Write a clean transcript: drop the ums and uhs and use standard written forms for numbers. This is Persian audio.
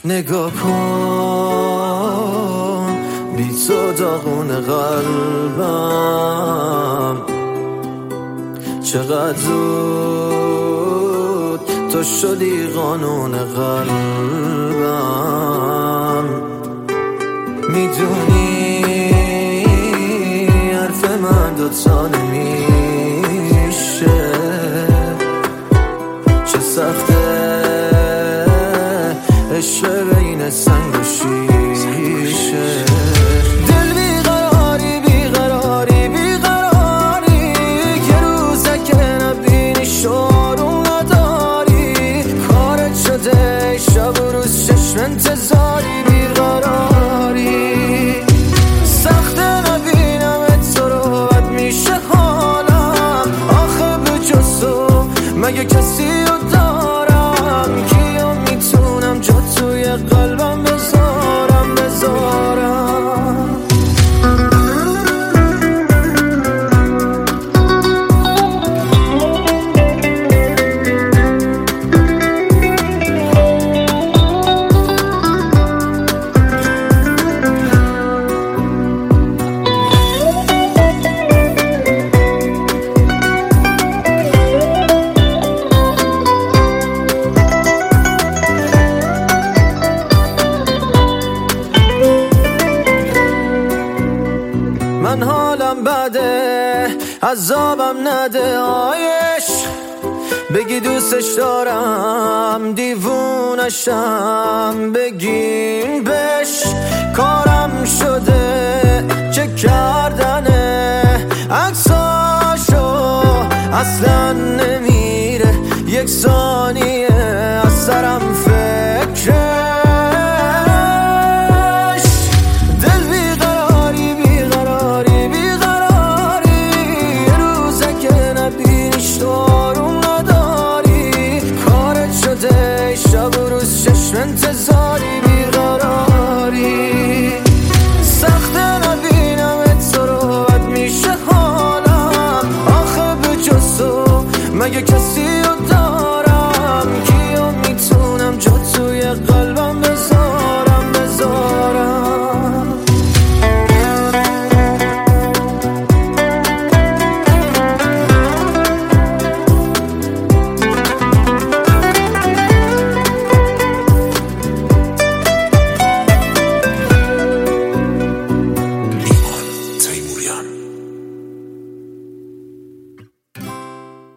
نگاه کن بی تو داغون قلبم، چقدر زود تو شدی قانون قلبم. میدونی حرف من دوتا نمیشه، چه سخته عشق بین سنگ و شیشه. دل بیقراری بیقراری بیقراری، یه روزه که نبینی شارون نداری، کارت شده شب و روز چشم انتظاری. بیقراری سخته نبینم تو رو، بد میشه حالم، آخه به جز تو مگه کسی رو دارم؟ کیو میتونم جا توی قلبم بذارم من حالم بده، عذابم نده آیش، بگی دوستش دارم دیوونشم، بگین بش کارم شده چه کردنه، عکساشو اصلا نمیره یک ثانیه